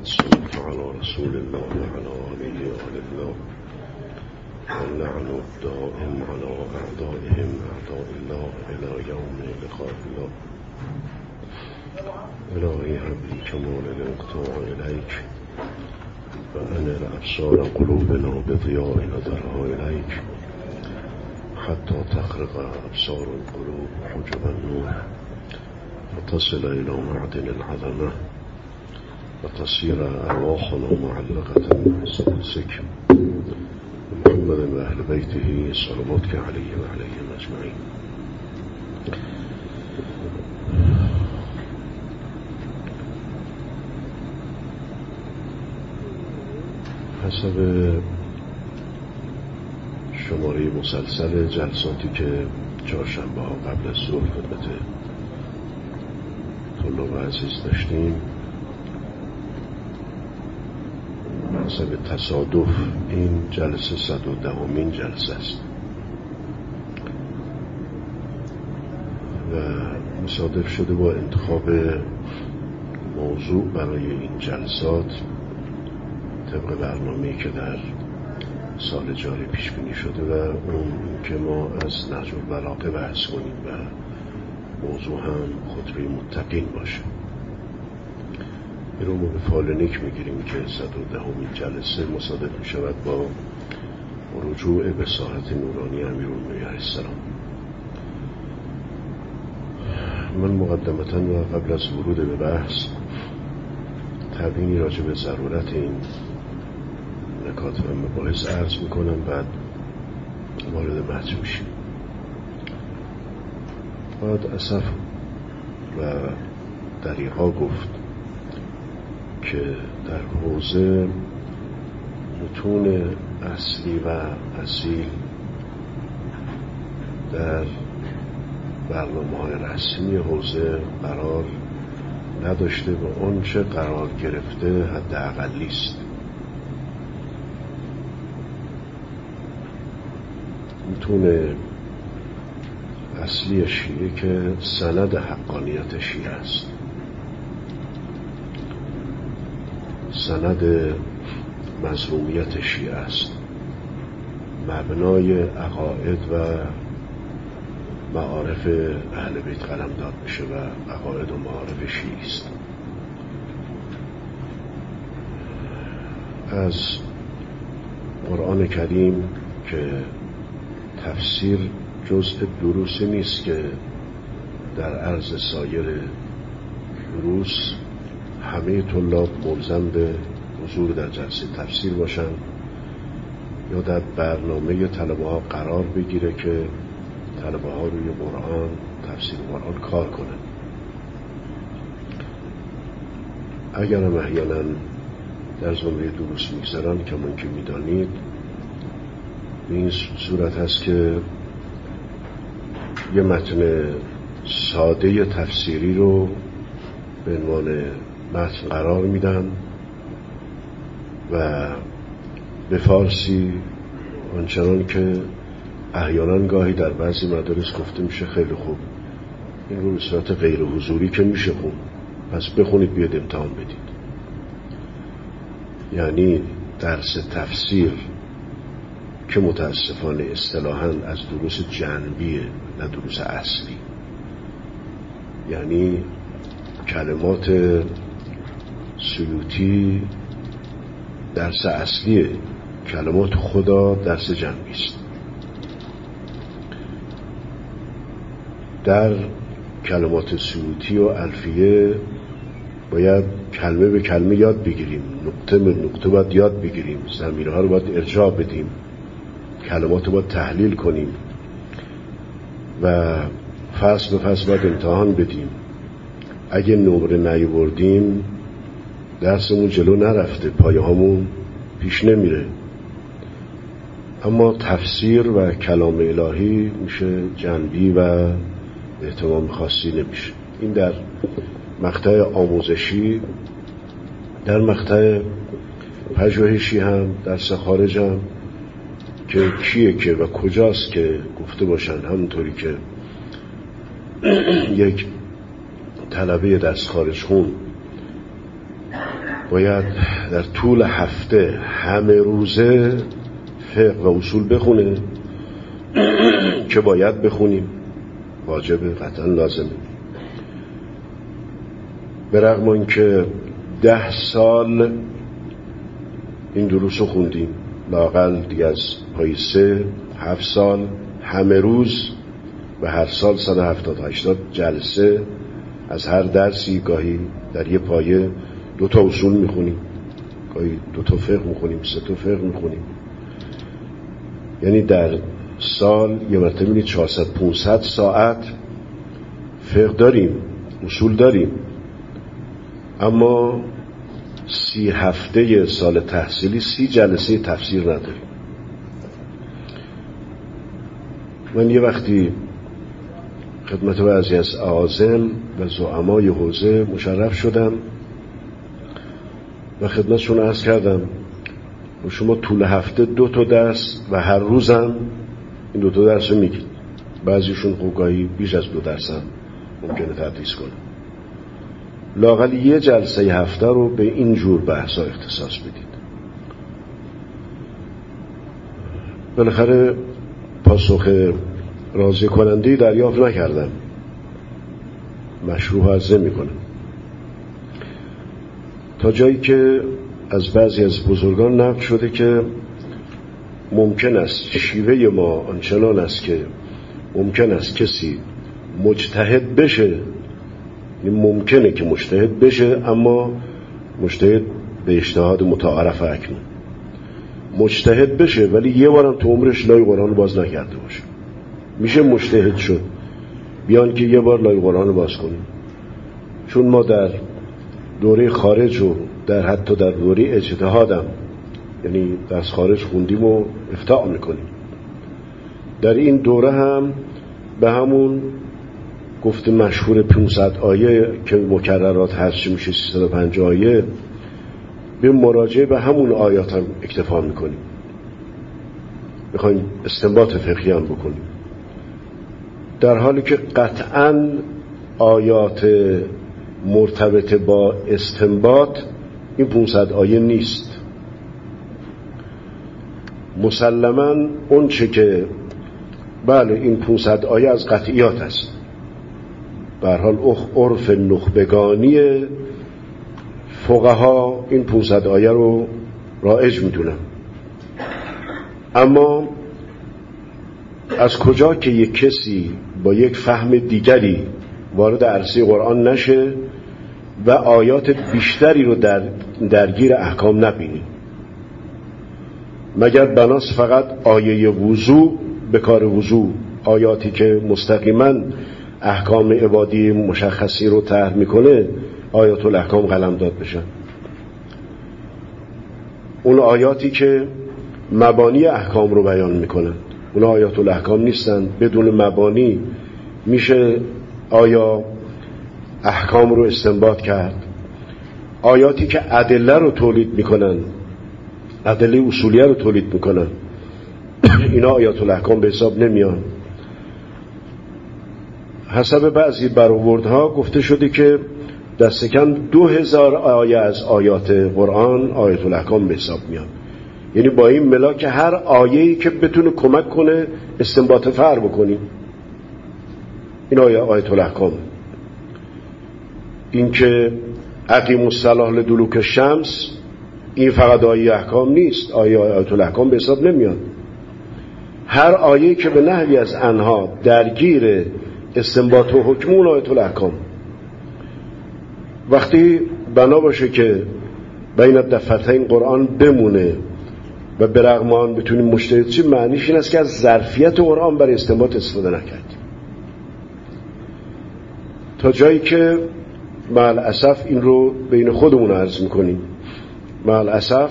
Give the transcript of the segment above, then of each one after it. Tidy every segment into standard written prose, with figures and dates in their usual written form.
الصلاة على رسول الله وعلى آله وآل الله واللعن الدائم على أعدائهم أعداء الله إلى يوم لقاء الله. إلهي هب لي كمال الانقطاع إليك وأنر أبصار قلوبنا بضياء نظرها إليك حتى تخرق أبصار القلوب حجب النور وتصل إلى معدن العظمة وتصير أرواحنا معلقة بقدسك محمد وأهل بيته صلواتك عليه وعليهم أجمعين. حسب شماره مسلسل جلساتی که چهارشنبه ها قبل از ظهر خدمت طلاب عزیز داشتیم، حسب تصادف این جلسه 110مین جلسه است و مصادف شده با انتخاب موضوع برای این جلسات طبق برنامه‌ای که در سال جاری پیش بینی شده و اون که ما از نهج البلاغه بحث کنیم و موضوع هم خطبه متقین باشه. این رو ما به فال نیک میگیریم که 110مین جلسه مصادف می شود با رجوع به ساحت نورانی امیرالمومنین علیه السلام. من مقدمتاً و قبل از ورود به بحث تبیینی راجع به ضرورت این نکات و مباحث عرض میکنم، بعد وارد بحث میشیم. باید اسف و دریغا گفت که در حوزه متون اصلی و اصیل در برنامه‌های رسمی حوزه قرار نداشته و آنچه قرار گرفته حداقلی است. متون اصلی شیعه که سند حقانیت شیعه است، سند مظلومیت شیعه است، مبنای عقاید و معارف اهل بیت قلم داد میشه و عقاید و معارف شیعه است. از قرآن کریم که تفسیر جزء دروسی نیست که در عرض سایر دروس همه طلاب ملزم به حضور در جلسه تفسیر باشن یا در برنامه طلبه ها قرار بگیره که طلبه ها روی قرآن، تفسیر قرآن کار کنن. اگر هم احیانا در زمره دروس میگذارن که من که میدانید به این صورت هست که یه متن ساده تفسیری رو به عنوان متن قرار میدن و به فارسی آنچنان که احیانا گاهی در بعضی مدارس گفته میشه خیلی خوب این رو به صورت غیر حضوری که میشه خون، پس بخونید بیاد امتحان بدید. یعنی درس تفسیر که متاسفانه اصطلاحاً از دروس جنبیه نه دروس اصلی، یعنی کلمات سیوطی درس اصلیه، کلمات خدا درس جنبی است. در کلمات سیوطی و الفیه باید کلمه به کلمه یاد بگیریم، نقطه به نقطه باید یاد بگیریم، ضمیرها رو باید ارجاع بدیم، کلمات رو باید تحلیل کنیم و فصل به فصل باید امتحان بدیم. اگه نمره نیاوردیم درسمون جلو نرفته، پایه هامون پیش نمیره. اما تفسیر و کلام الهی میشه جنبی و اهتمام خاصی نمیشه. این در مقطع آموزشی، در مقطع پژوهشی هم، درس خارج هم که کیه که و کجاست که گفته باشن، همونطوری که یک طلبه درس خارج خون باید در طول هفته همه روزه فقه و اصول بخونه که باید بخونیم، واجبه، قطعا لازمه. به رغم این که 10 سال این دروس رو خوندیم، لااقل دیگه از پای 7 سال همه روز و هر سال 170-80 جلسه از هر درسی، گاهی در یه پایه 2 اصول میخونیم، گاهی 2 فقه میخونیم، 3 فقه میخونیم. یعنی در سال یه مرتبه می‌بینید 400-500 ساعت فقه داریم، اصول داریم، اما 30 هفته سال تحصیلی 30 جلسه تفسیر نداریم. من یه وقتی خدمت بعضی از اعاظم و زعمای حوزه مشرف شدم و خدمتشون عرض کردم و شما طول هفته 2 درس و هر روزم این 2 درس رو میگید. بعضیشون گاهی بیش از 2 درس هم ممکنه تدریس کنه. لااقل یه جلسه هفته رو به این جور بحثا اختصاص بدید. بالاخره پاسخ راضی کننده‌ای دریافت نکردم، مشروع عرضه میکنم، تا جایی که از بعضی از بزرگان نقل شده که ممکن است شیوه ما آنچنان است که ممکن است کسی مجتهد بشه، ممکنه که مجتهد بشه، اما مجتهد به اجتهاد متعارف اکنون مجتهد بشه ولی یه بارم تو عمرش لای قرآن باز نکرده باشه. میشه مجتهد شد بیان که یه بار لای قرآن باز کنیم. چون ما در دوره خارج و در حتی در دوره اجتهادم، یعنی درس خارج خوندیم و افتاء میکنیم، در این دوره هم به همون گفت مشهور 500 آیه که مکررات هست میشه 350 آیه، به مراجعه به همون آیات هم اکتفا میکنیم، میخوایم استنباط فقهی هم بکنیم، در حالی که قطعاً آیات مرتبط با استنباط این 500 آیه نیست. مسلماً اون چه که بله این 500 آیه از قطعیات است، به هر حال عرف نخبگانی فقها این 500 آیه رو رایج میدونن، اما از کجا که یک کسی با یک فهم دیگری وارد عرصه قرآن نشه و آیات بیشتری رو درگیر احکام نبینی، مگر بناس فقط آیه وضو به کار وضو، آیاتی که مستقیما احکام عبادی مشخصی رو طرح میکنه آیات الاحکام قلمداد بشن. اون آیاتی که مبانی احکام رو بیان میکنن اون آیات الاحکام نیستن. بدون مبانی میشه آیا احکام رو استنباط کرد؟ آیاتی که ادله رو تولید میکنن، ادله اصولیه رو تولید میکنن، اینا آیات الاحکام به حساب نمیان. حسب بعضی برآوردها گفته شده که دست کم 2000 آیه از آیات قرآن آیات الاحکام به حساب میان. یعنی با این ملاک هر آیه‌ای که بتونه کمک کنه استنباط فرع بکنیم این آیات الاحکام. این که اقیموا الصلاة لدلوک الشمس این فقط آیه احکام نیست، آیات الاحکام به حساب نمیان. هر آیه‌ای که به نحوی از آنها درگیر استنباط و حکم اون آیات الاحکام. وقتی بنا باشه که بین دفتین قرآن بمونه و به رغم آن بتونیم مجتهد شیم، معنیش این است که از ظرفیت قرآن برای استنباط استفاده نکردیم، تا جایی که مع الاسف این رو بین خودمون عرض میکنیم. مع الاسف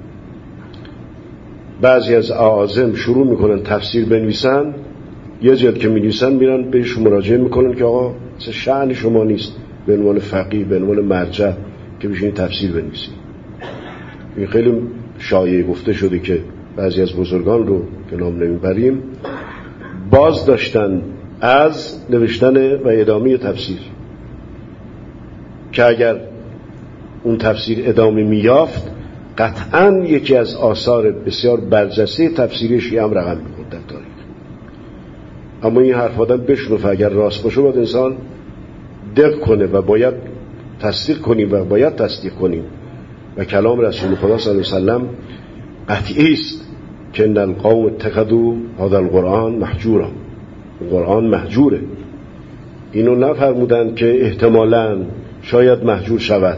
بعضی از اعاظم شروع میکنن تفسیر بنویسن، یه جلد که می‌نویسن میرن بهش مراجعه میکنن که آقا شأن شما نیست به عنوان فقیه به عنوان مرجع که بشینید تفسیر بنویسید. این خیلی شایع گفته شده که بعضی از بزرگان رو که نام نمیبریم باز داشتن از نوشتن و ادامه تفسیر، که اگر اون تفسیر ادامه میافت قطعاً یکی از آثار بسیار برجسته تفسیری شیعه هم رقم می‌خورد در تاریخ. اما این حرف آدم بشنوه اگر راست باشه باید انسان دق کنه و باید تصدیق کنیم و باید تصدیق کنیم و کلام رسول خدا صلی الله علیه و سلم قطعی است که ان القوم اتخذوا هذا القرآن محجورا. قرآن محجوره. اینو نفرمودن که احتمالاً شاید محجور شود،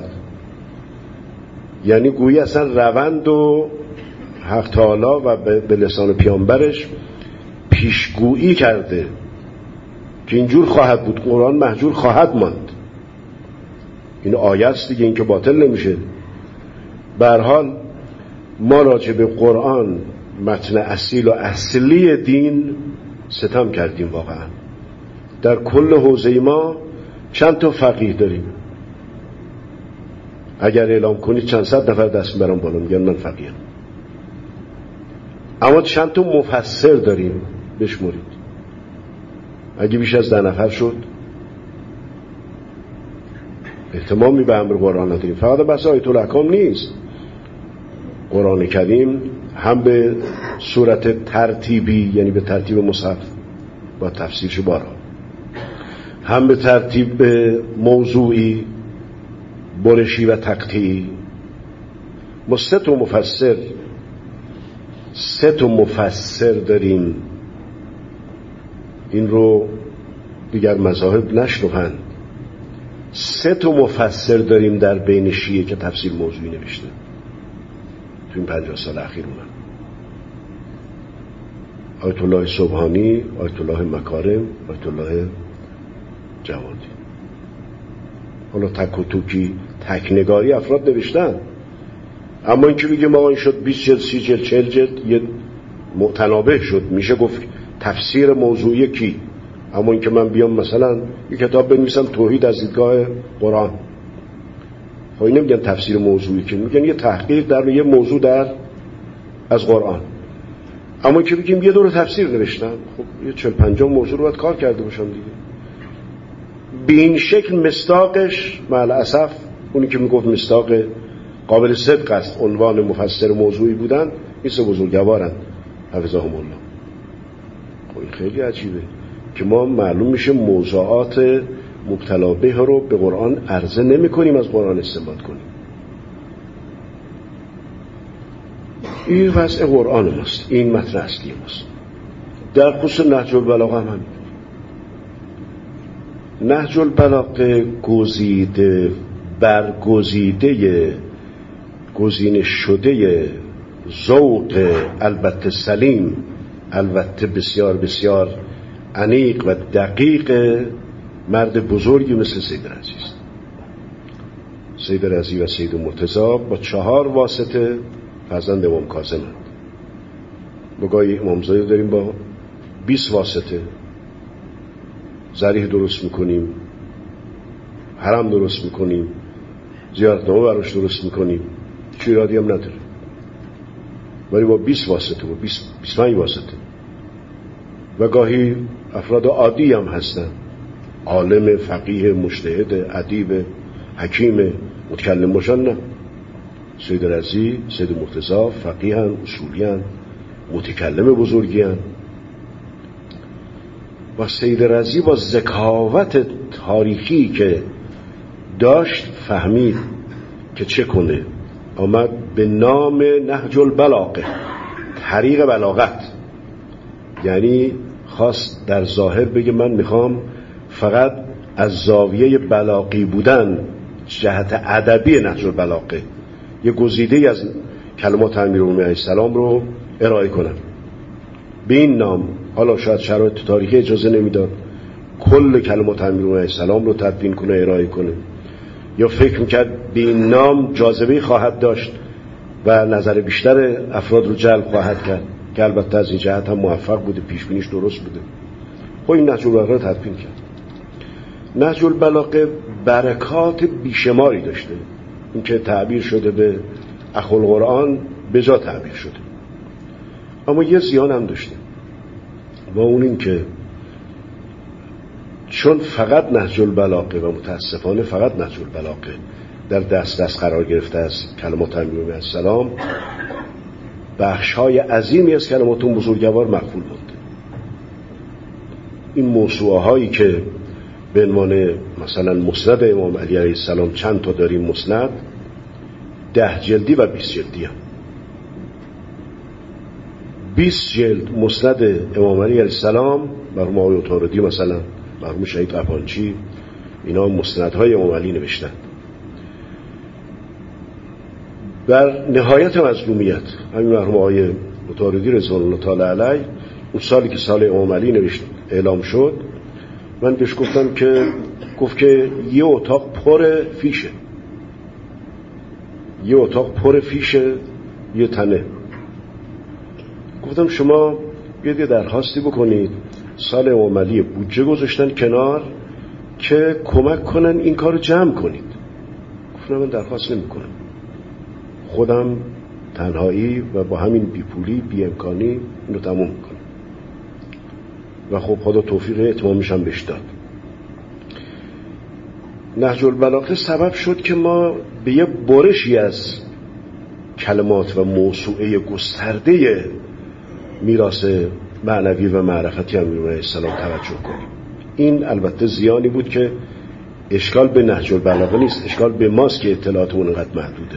یعنی گویی اصلا روند و حق تعالی و به لسان پیامبرش پیشگویی کرده که اینجور خواهد بود، قرآن محجور خواهد ماند. این آیه است دیگه، این که باطل نمیشه. به هر حال ما راجع به قرآن متن اصیل و اصلی دین ستم کردیم. واقعا در کل حوزه ما چند تا فقیه داریم، اگر اعلام کنید چند صد نفر دست میبرن بالا میگن من فقیهم. اما چند تا مفسر داریم بشمرید، اگه بیش از 10 نفر شد. اهتمامی به امر قرآن نداریم. فقط بس آیت الاحکام نیست، قرآن کریم هم به صورت ترتیبی یعنی به ترتیب مصحف با تفسیرش بارها، هم به ترتیب موضوعی برشی و تقطیعی. ما 3 تا مفسر داریم. این رو دیگر مذاهب نشنوند. 3 تا مفسر داریم در بین شیعه که تفسیر موضوعی نوشته تو این 50 سال اخیر. اومد آیت الله سبحانی، آیت الله مکارم، آیت الله جوادی. حالا تک و توکی تکنگاری افراد نوشتن، اما این که بگیم آقا این شد 20 جلد 30 جلد 40 جلد یه متنابه شد، میشه گفت تفسیر موضوعی کی. اما این که من بیام مثلا یه کتاب بنویسم توحید از دیدگاه قرآن، خب این نمیگن تفسیر موضوعی، که میگن یه تحقیق در یه موضوع از قرآن. اما که بگیم یه دور تفسیر نوشتم، خب یه 40-50 موضوع رو باید کار کرده باشم دیگه. به این شکل مصداقش مع الاسف اونی که میگفت مصداق قابل صدق است عنوان مفسر موضوعی بودن، این 3 بزرگوارن حفظهم الله. خب این خیلی عجیبه که ما معلوم میشه موضوعات مبتلا به رو به قرآن عرضه نمی کنیم، از قرآن استنباط کنیم. این وضع قرآن ماست، این متن اصلی ماست. در خصوص نهج البلاغه هم همین. نهج البلاغه گزینه شده ذوق البته سلیم، البته بسیار بسیار عمیق و دقیق مرد بزرگی مثل سید رضی است. سید رضی و سید مرتضی با 4 واسطه فرزند امام کاظم‌اند. بگاهی امامزاده داریم با 20 واسطه ضریح درست میکنیم، حرم درست میکنیم، زیارتنامه براش درست میکنیم، ایرادی هم نداره. ولی با 20 واسطه و 25 واسطه و گاهی افراد عادی هم هستن، عالم، فقیه، مجتهد، ادیب، حکیم، متکلم باشن. نه، سید رضی، سید مرتضی فقیهن، اصولیان، متکلم بزرگیان. و سید رضی با ذکاوت تاریخی که داشت فهمید که چه کنه، آمد به نام نهج البلاغه، طریق بلاغت، یعنی خواست در ظاهر بگه من میخوام فقط از زاویه بلاغی بودن جهت ادبی نهج البلاغه یه گزیده از کلمات امیرالمومنین علیه السلام رو ارائه کنم به این نام. حالا شاید شرایط تاریخی اجازه نمیداد کل کلمات امیرالمومنین علیه السلام رو تدوین کنه، ارائه کنه، یا فکر میکرد به این نام جاذبه خواهد داشت و نظر بیشتر افراد رو جلب خواهد کرد، که البته از این جهت هم موفق بوده، پیشبینیش درست بوده. خب این نهج البلاغه رو تدوین کرد. نهج البلاغه برکات بیشماری داشته. این که تعبیر شده به اخوالقرآن به جا تعبیر شده، اما یه زیان هم داشته، و اون این که چون فقط نهج البلاغه و متاسفانه فقط نهج البلاغه در دسترس قرار گرفته از کلمات امیرالمومنین علیه السلام، بخش‌های عظیمی از کلمات اون بزرگوار مقبول بود. این موسوعه هایی که به عنوان مثلا مسند امام علی علیه السلام چند تا داریم، مسند 10 جلدی و 20 جلدی هم. 20 جلد مسند امام علی علیه السلام، مرحوم آقای عطاردی مثلا، مرحوم شهید قپانچی، اینا مستندهای امام علی نوشتن. بر نهایت مظلومیت همین مرحوم آقای عطاردی رضوان الله تعالی علیه، اون سالی که سال امام علی نوشت اعلام شد، من بهش گفتم که گفت که یه اتاق پر فیشه، یه اتاق پر فیشه، یه تنه. گفتم شما بیاید یه درخواستی بکنید، سال امام علی بودجه گذاشتن کنار که کمک کنن این کارو جمع کنید. گفتم من درخواست نمی کنم، خودم تنهایی و با همین بیپولی بی امکانی اینو تموم میکنم. و خب خدا توفیق اتمامش هم بهش داد. نهج البلاغه سبب شد که ما به یه برشی از کلمات و موسوعه گسترده میراث معنوی و معرفتی امیرالمومنین علیه السلام توجه کنیم. این البته زیانی بود که اشکال به نهج البلاغه نیست، اشکال به ماست که اطلاعاتمون اینقدر محدوده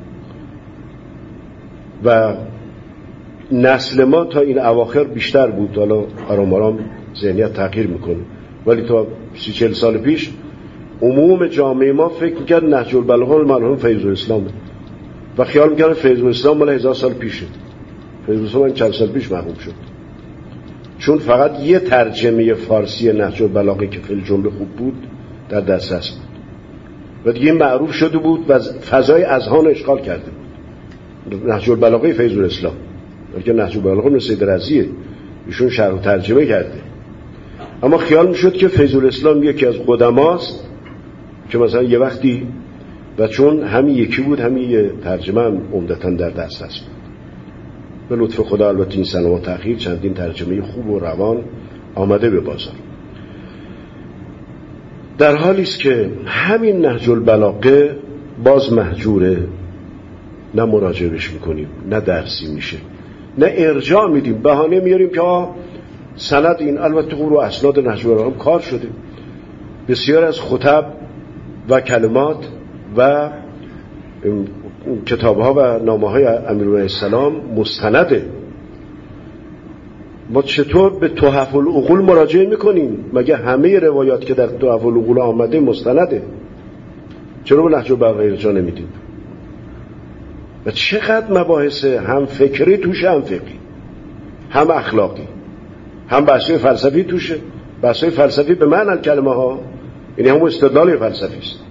و نسل ما تا این اواخر بیشتر بود. حالا آرام آرام ذهنیت تغییر میکنه، ولی تا 30-40 سال پیش عموم جامعه ما فکر میکرد نهج البلاغه مرحوم فیض الاسلام و خیال میکرد فیض الاسلام مال 1000 سال پیشه. فیض الاسلام چند سال پیش مرحوم شد، چون فقط یه ترجمه فارسی نهج البلاغه که فی الجمله خوب بود در دسترس بود و دیگه معروف شده بود و فضای اذهان رو اشغال کرده بود. نهج البلاغه فیض الاسلام، که نهج البلاغه من سید رضیه، ایشون شرح و ترجمه کرده، اما خیال میشد که فیض الاسلام یکی از قدماست که مثلا یه وقتی، و چون همین یکی بود همین یه ترجمه هم عمدتاً در دسترس بود. به لطف خدا البته این سنوات تأخیر چندین ترجمه خوب و روان آمده به بازار. در حالی است که همین نهج البلاغه باز مهجوره، نه مراجعه بهش میکنیم، نه درسی میشه، نه ارجاع میدیم، بهانه میاریم که سند این. البته رو اسناد نهج البلاغه کار شده، بسیار از خطب و کلمات و کتابها و نامه‌های امیرالمومنین السلام مستنده. ما چطور به تحف العقول مراجعه میکنیم؟ مگه همه روایات که در تحف العقول آمده مستنده؟ چرا به نهج البلاغه ارجاع نمیدیم؟ و چقدر مباحث هم فکری توشه، هم فقهی، هم اخلاقی، هم بحثی فلسفی توشه. بحثی فلسفی به معنی کلمه ها، یعنی هم استدلال فلسفی است.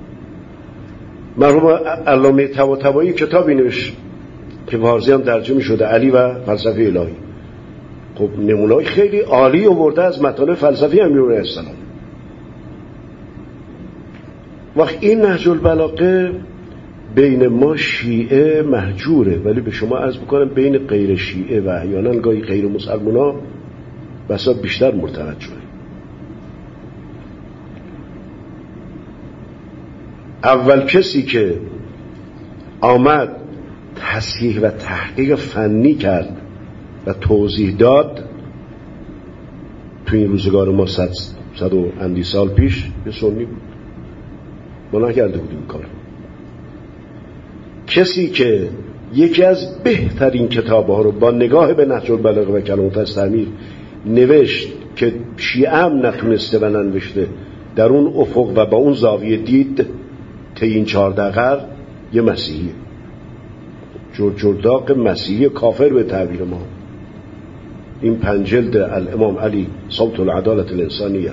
مرحوم علامه طباطبایی کتابی نوشت که فارسی هم ترجمه شده، علی و فلسفه الهی. خب نمونه‌های خیلی عالی آورده از مطالب فلسفی امیرالمومنین علیه السلام. وقت این نهج البلاغه بین ما شیعه مهجوره، ولی به شما عرض بکنم بین غیر شیعه و احیانا گاهی غیر مسلمانا بسا بیشتر مرتبط شده. اول کسی که آمد تصحیح و تحقیق فنی کرد و توضیح داد تو این روزگار ما 100 و اندی سال پیش یه سنی بود. ما نکرده بودیم کار. کسی که یکی از بهترین کتاب‌ها رو با نگاه به نهج البلاغه و کلمات التعمیر نوشت که شیعه هم نتونسته و ننوشته، در اون افق و با اون زاویه دید تا این 14 قرن، یه مسیحی جرداق مسیحی کافر به تعبیر ما. این 5 جلد الامام علی صوت العدالة الانسانیه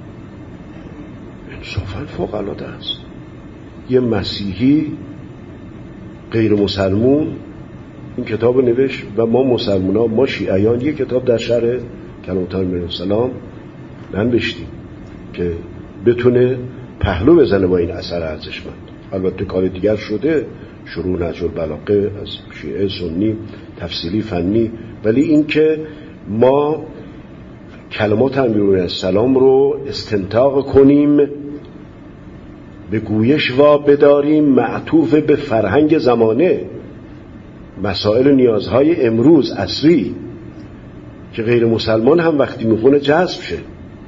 انصافا فوق العاده است. یه مسیحی غیر مسلمون این کتاب نوشت و ما مسلمونا، ما شیعیان یه کتاب در شرح کلمات امیرالمومنین السلام ننوشتیم که بتونه پهلو بزنه با این اثر ارزشمند. البته کار دیگر شده، شروع نهج البلاغه از شیعه سنی تفصیلی فنی، ولی این که ما کلمات امیرالمومنین السلام رو استنتاق کنیم به گویش وا بداریم معطوف به فرهنگ زمانه، مسائل نیازهای امروز عصری که غیر مسلمان هم وقتی میخونه جذب شه.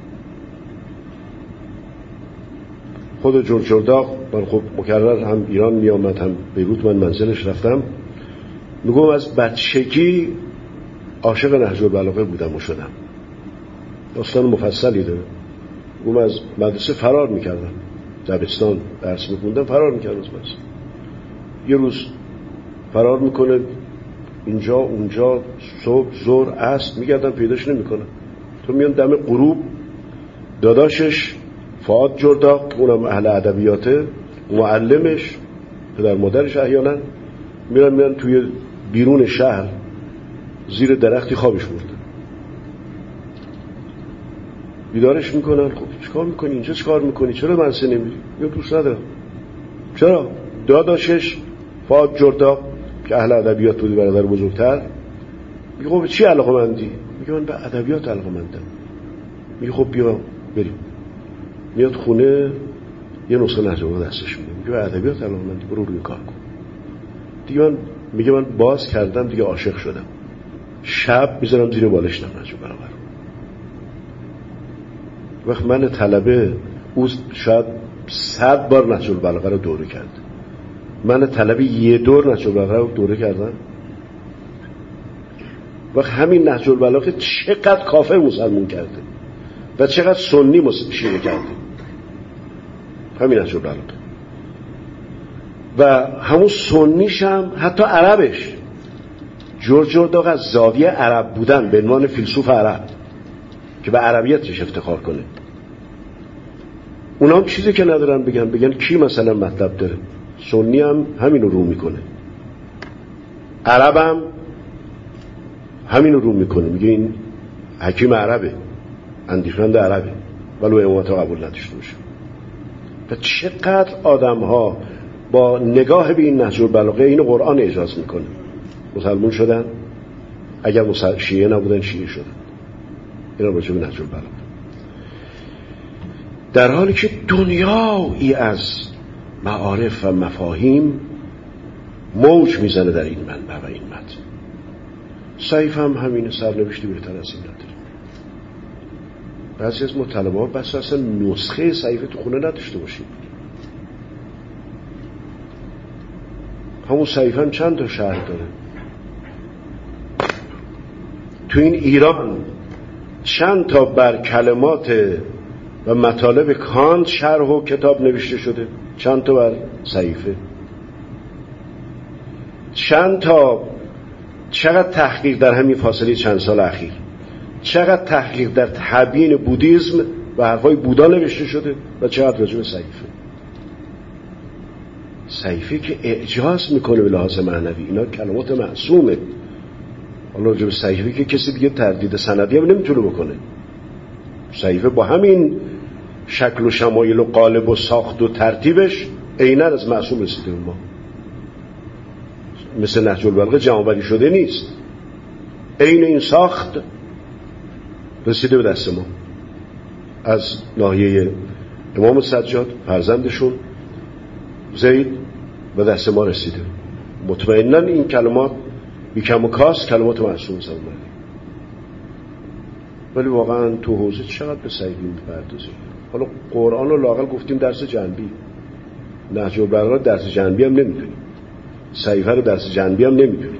خود جورجرداق من خب مکرر هم ایران میامد هم بیروت من منزلش رفتم، میگم از بچگی عاشق نهج البلاغه بودم و شدم. داستان مفصلی داره. میگم از مدرسه فرار میکردم، دبستان درس میخوندم فرار میکردم از مدرسه. یه روز فرار میکنه اینجا اونجا، صبح ظهر عصر میگردم پیداش نمیکنم. تو میان دم غروب داداشش فؤاد جرداق، اونم اهل ادبیاته، معلمش پدر مادرش احیانا میرن توی بیرون شهر زیر درختی خوابش برده. بیدارش میکنن. خب چیکار میکنی اینجا، چیکار میکنی، چرا مدرسه نمیری؟ یا دوست ندارم. چرا؟ داداشش فؤاد جرداق که اهل ادبیات بودی، برادر بزرگتر، میگه خب چی علاقه‌مندی؟ میگه من به ادبیات علاقه‌مندم. میگه خب بیا بریم. میاد خونه یه نسخه نهج البلاغه دستش میده، میگه به ادبیات علاقه‌مندی، برو روی کار کن. دیگه من باز کردم، دیگه عاشق شدم. شب میذارم زیر بالشم نهج البلاغه. وقت من طلبه او شاید 100 بار نهج البلاغه رو دوره کرد، من طلبه یه دور نهج البلاغه رو دوره کردم. وقت همین نهج البلاغه چقدر کافر مسلمون کرده و چقدر سنی شیعه کرده، همین نهج البلاغه. و همون سنیش هم حتی عربش، جورجرداق از زاویه عرب بودن به عنوان فیلسوف عرب که به عربیتش افتخار کنه. اونا هم چیزی که ندارن بگن کی مثلا مطلب داره. سنی هم همینو رو میکنه، عرب هم همینو رو میکنه، میگه این حکیم عربه، اندیشمند عربه، ولو امامت قبول نداشته باشه. و چقدر آدم ها با نگاه به این نهج البلاغه این قرآن اجاز میکنه مسلمون شدن، اگر شیعه نبودن شیعه شدن. اینا راجع به نهج البلاغه، در حالی که دنیایی از معارف و مفاهیم موج میزنه در این منبع و این متن. صحیف هم همین سرنوشتی بهتر از این نداره. بعضی از ما طلبه ها بس اصلا نسخه صحیفه تو خونه نداشته باشیم. همون صحیفه هم چند تا شرح داره. تو این ایران چند تا بر کلمات و مطالب کانت شرح و کتاب نوشته شده، چند تا بر صحیفه، چند تا، چقدر تحقیق در همین فاصله چند سال اخیر، چقدر تحقیق در تبیین بودیسم و حرفای بودا نوشته شده و چقدر راجع به صحیفه. صحیفه که اعجاز میکنه به لحاظ معنوی، اینا کلمات معصومه. حالا راجع به صحیفه که کسی دیگه تردید سندی هم نمیتونه بکنه. صحیفه با همین شکل و شمایل و قالب و ساخت و ترتیبش عیناً از معصوم رسیده به ما. مثل نهج البلاغه جمع‌آوری شده نیست، عین این ساخت رسیده به دست ما از ناحیه امام سجاد فرزندشون زید و دست ما رسیده. مطمئناً این کلمات بیکم و کاس کلمات معصوم زمان، ولی واقعا تو حوزه چقدر به صحیح میپردازیم. حالا قرآن رو لااقل گفتیم درس جنبی، نهج البلاغه درس جنبی هم نمیدونیم، صحیفه رو درس جنبی هم نمیدونیم.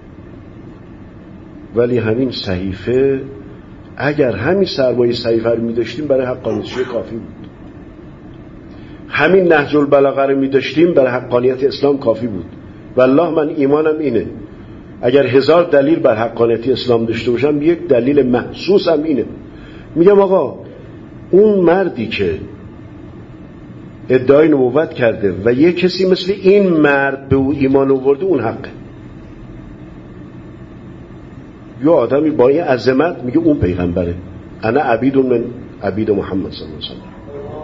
ولی همین صحیفه، اگر همین سرمایه صحیفه رو میداشتیم برای حقانیتش کافی بود. همین نهج البلاغه رو میداشتیم برای حقانیت اسلام کافی بود. والله من ایمانم اینه اگر 1000 دلیل بر حقانیت اسلام داشته باشم، یک دلیل محسوس هم اینه، میگم آقا اون مردی که ادعای نبوت کرده و یک کسی مثل این مرد به او ایمان آورده، اون حقه. یا آدمی با این عظمت میگه اون پیغمبره، انا عبید من عبید محمد صلی الله علیه وسلم.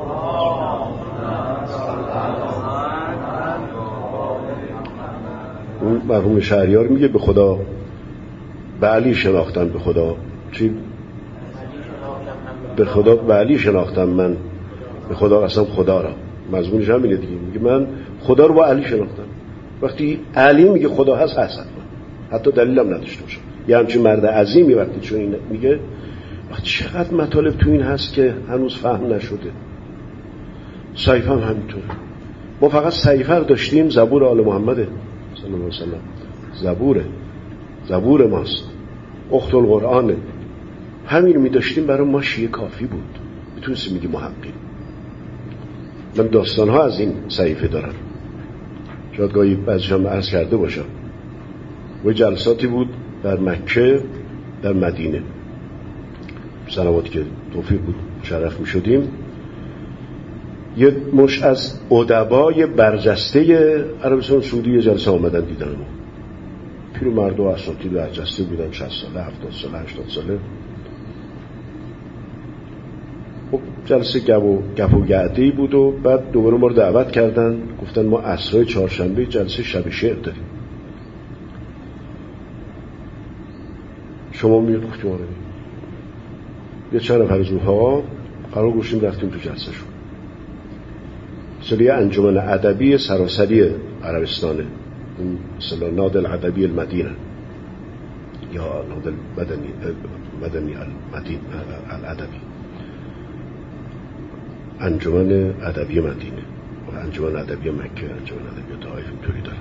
اون مرحوم شهریار میگه به خدا به علی شناختم، به خدا چی؟ به خدا به علی شناختم من، به خدا قسم خدا را. مضمونش همینه دیگه. میگه من خدا رو با علی شناختم. وقتی علی میگه خدا هست حتی دلیلم نداشته باشه. یه همچین مرد عظیمی وقتی چون این میگه، وقتی چقدر مطالب تو این هست که هنوز فهم نشده. صحیفه هم همینطوره. ما فقط صحیفه رو داشتیم، زبور آل محمد صلی الله علیه وسلم، زبور ماست، اخت القرآنه. همین رو می‌داشتیم برای ما شیعه کافی بود. میتونستیم میگی محققی. من داستان‌ها از این صحیفه دارم، شاید گاهی بعضیش هم عرض کرده باشم. و جلساتی بود در مکه، در مدینه، سنواتی که توفیق بود شرف می‌شدیم. یه مش از ادبای برجسته عربستان سعودی یه جلسه آمدن دیدن ما. پیر و مرد و اساتید برجسته بودن، 60 ساله، 70 ساله، 80 ساله. خب جلسه گپ و گعده‌ای بود و بعد دوباره ما رو دعوت کردن، گفتن ما عصرهای چهارشنبه جلسه شب شعر داریم، شما میاد گفتیم آره. یه چند نفر از اونها قرار گذاشتیم رفتیم تو جلسه شون. سریع انجمن ادبی سراسری عربستانه، این مثلا نادل ادبی المدینه یا نادل مدنی الادبی، انجمن ادبی مدینه و انجمن ادبی مکه، انجمن ادبی طائف، اینطوری دارن.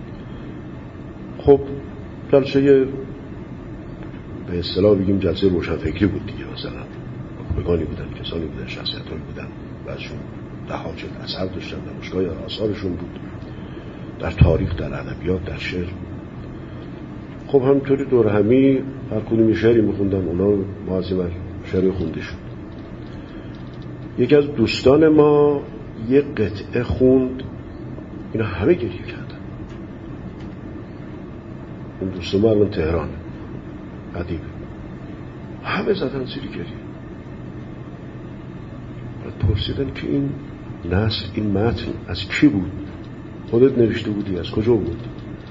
خب جلسه به اصطلاح بگیم جلسه روشنفکری بود دیگه. مثلا بگانی بودن، کسانی بودن، شخصیت‌هایی بودن، بعضشون ده‌ها جلد اثر داشتن، نمایشگاه آثارشون بود در تاریخ، در ادبیات، در شعر. خب همینطوری دور همی هر کدوم شعری می‌خوندن، اونا معظم شعر خونده شد. یکی از دوستان ما یه قطعه خوند، اینا همه گریه کردن. اون دوست ما الان تهران ادیب، همه زدن زیر گریه. بعد پرسیدن که این نثر، این متن از کی بود؟ خودت نوشته بودی؟ از کجا بود؟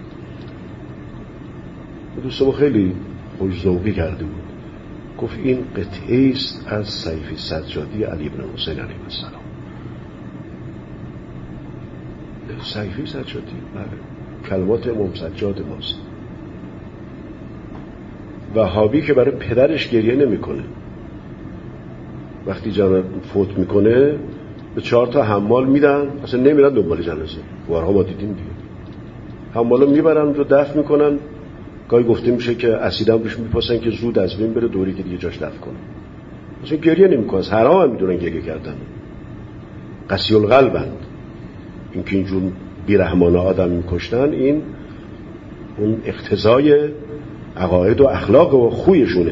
دوست ما خیلی خوش‌ذوقی کرده بود، گفت این قطعه است از صحیفه سجادی علی بن حسین علیه السلام. صحیفه سجادی، بله، کلمات امام سجاد ماست. وهابی که برای پدرش گریه نمیکنه، وقتی جنازه فوت میکنه به 4 تا حمال میدن، اصلا نمیرن دنبال جنازه. بارها ما دیدیم دیگه، حمالا میبرن رو دفن میکنن. گاهی گفته میشه که اسیدم روش میپاسن که زود از بین بره، دوری که دیگه جاش دفن کنه. اصلا گریه نمیکنه، از حرام هم میدونن گریه کردن، قسی القلبند. این که اینجور بیرحمانه آدم میکشتن، این اون اقتضای عقاید و اخلاق و خویشونه.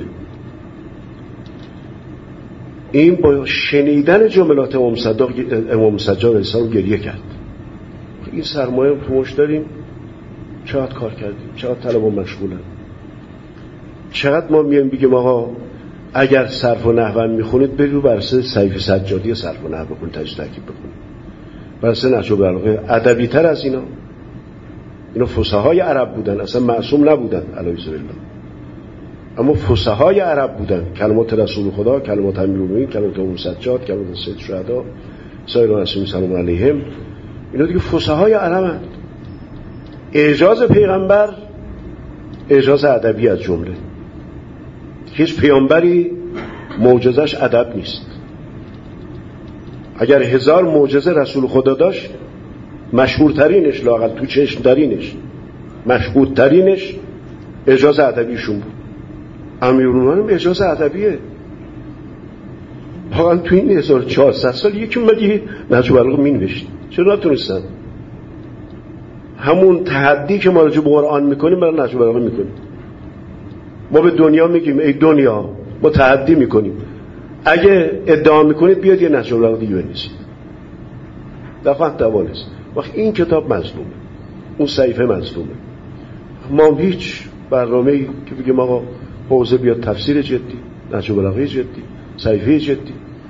این با شنیدن جملات امام سجاد علیه گریه کرد. این سرمایه رو توش داریم، چقدر کار کردیم، چقدر طلبا مشغولن، چقدر ما میایم بگیم آقا اگر صرف و نحو میخونید برید بر اساس صحیفه سجادی صرف و نحو بخونید، تجوید ترکیب بخونید، بر اساس نهج البلاغه. ادبی تر از اینا فصحای عرب بودن، اصلا معصوم نبودن علیه السلام، اما فصحای عرب بودن. کلمات رسول خدا، کلمات امیرالمومنین، کلمات امام سجاد، کلمات سید شهدا، سایر رسول سلام علیهم، اینا دیگه فصحای عربن. اعجاز پیغمبر اعجاز ادبی از جمله. هیچ پیامبری معجزش ادب نیست. اگر 1000 معجزه رسول خدا داشت، مشهورترینش، لااقل تو چشم درینش مشهورترینش اعجاز ادبیشون بود. امیرالمومنین اعجاز ادبیه. واقعا تو این 1400 سال یکی اومدی نهج البلاغه مینوشت، چرا نتونستن؟ همون تحدی که ما راجع به قرآن میکنیم برای نهج البلاغه میکنیم. ما به دنیا میگیم ای دنیا، ما تحدی میکنیم، اگه ادعا میکنید بیاد یه نهج البلاغه دیگه بنویسید. دفعه دوالست. وقت این کتاب مظلومه، اون صحیفه مظلومه. ما هیچ برنامه‌ای که بگیم آقا حوزه بیاد تفسیر جدی، نهج البلاغه جدی، صحیفه جدی.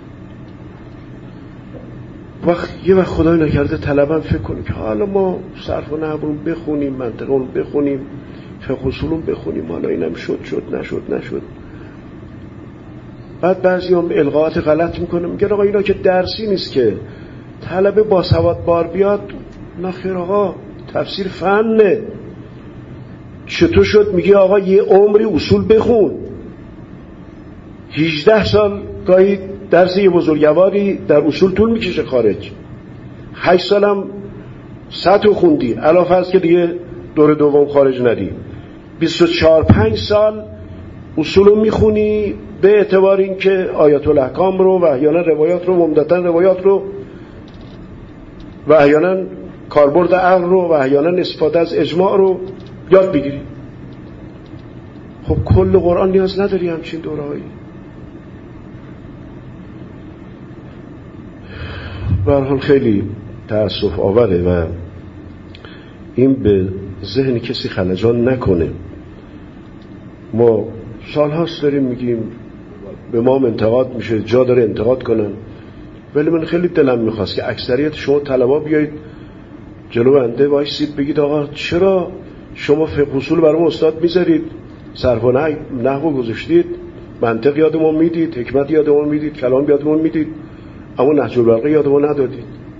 یه وقت خدای نکرده طلبم فکر کنیم که حالا ما صرف و نحو بخونیم، منطق رو بخونیم، فقه اصول بخونیم، حالا اینم شد نشد. بعد بعضی هم القاءات غلط میکنه، میگن آقا اینا که درسی نیست که طلبه باسواد بار بیاد، نخیر آقا، تفسیر فنه. چطور شد میگی آقا یه عمری اصول بخون، 18 سال گاهی درس یه بزرگواری در اصول طول میکشه خارج، 8 سالم سطح خوندی، علاوه فرض که دیگه دور دوم خارج ندی، 24-5 سال اصولو میخونی به اعتبار این که آیات الاحکام رو و احیانا روایات رو، عمدتاً روایات رو و احیانا کاربرد عقل رو و احیانا استفاده از اجماع رو یاد بگیری. خب کل قرآن نیاز نداری همچین دورهایی. به هر حال خیلی تأسف آوره و این به ذهن کسی خلجان نکنه. ما سالهاست داریم میگیم به ما انتقاد میشه، جا داره انتقاد کنن، ولی من خیلی دلم میخواست که اکثریت شما طلبا بیایید جلو بنده وایسید بگید آقا چرا شما فقه اصول برای استاد میذارید، صرف و نحو گذاشتید، منطق یادمون میدید، حکمت یادمون میدید، کلام یادمون میدید، اما نهج البلاغه یادمون ندادید.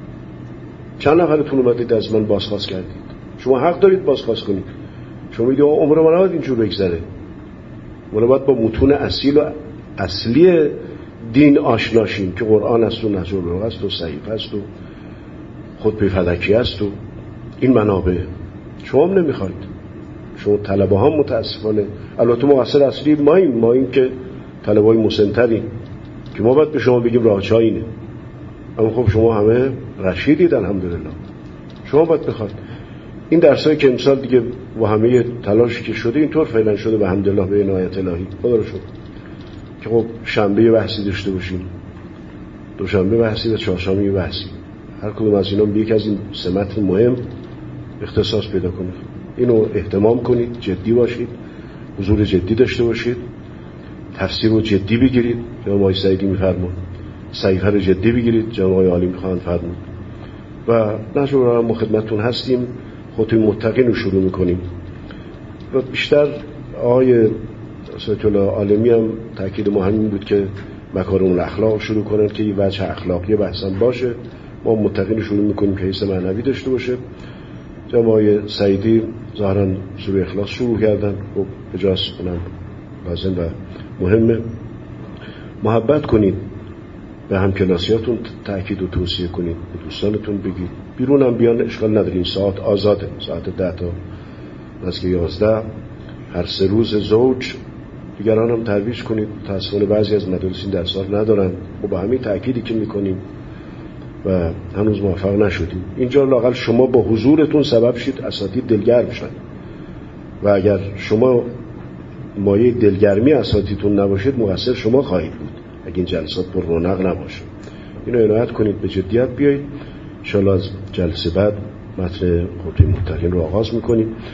چند نفرتون اومدید از من بازخواست کردید؟ شما حق دارید بازخواست کنید. شما میگید عمر ما نباید اینجور بگذره، ما باید با متون اصیل و اصلی دین آشناشیم که قرآن است و نهج البلاغه است و صحیفه است و خطبه فدکی است و این منابع. شما هم نمیخواید. شما طلبه هم متاسفانه، البته مقصر اصلی ما این که طلبه های مسنترین که ما باید به شما بگیم راه چا اینه، اما خب شما همه رشیدید الحمدلله. شما باید بخواید این درسایی که امسال دیگه و همه تلاشی که شده اینطور فعلا شده به حمدالله به عنایت الهی خدا رو شد که خب شنبه بحثی داشته باشیم، دوشنبه بحثی و چهارشنبه بحثی، هر کدوم از اینا به یک از این سمت مهم اختصاص پیدا کنه. اینو اهتمام کنید، جدی باشید، حضور جدی داشته باشید، تفسیر رو جدی بگیرید، جناب آقای سعیدی میفرمون، صحیفه رو جدی بگیرید، جناب آقای عالی میخوان فرمون و نجور ما خدمتتون هستیم. خطوه متقین رو شروع میکنیم و بیشتر آقای سید الله عالمی هم تاکید ما همین بود که مکارم الاخلاق شروع کنن که یه وجه اخلاقی بحثا باشه. ما متقین شروع میکنیم که حیث معنوی داشته باشه. جناب آقای سعیدی ظاهرا سوره اخلاص شروع کردن، خب اجازه کنم لازم و مهمه. محبت کنید، به همکلاسیاتون تأکید و توصیه کنید، به دوستانتون بگید، بیرون هم بیان اشکال نداره، این ساعت آزاده، ساعت 10 تا از که 11 هر 3 روز زوج. دیگران هم ترویج کنید. متأسفانه بعضی از مدارس این درس‌ها ندارن، خب با همین تأکیدی که میکنیم و هنوز موفق نشدیم. اینجا لااقل شما با حضورتون سبب شید اساتید دلگرم بشن و اگر شما مایه دلگرمی اساتیدتون نباشید مقصر شما خواهید بود اگه این جلسات پر رونق نباشه. اینو عنایت کنید، به جدیت بیایید. ان شاءالله از جلسه بعد متن خطبه متقین رو آغاز میکنیم.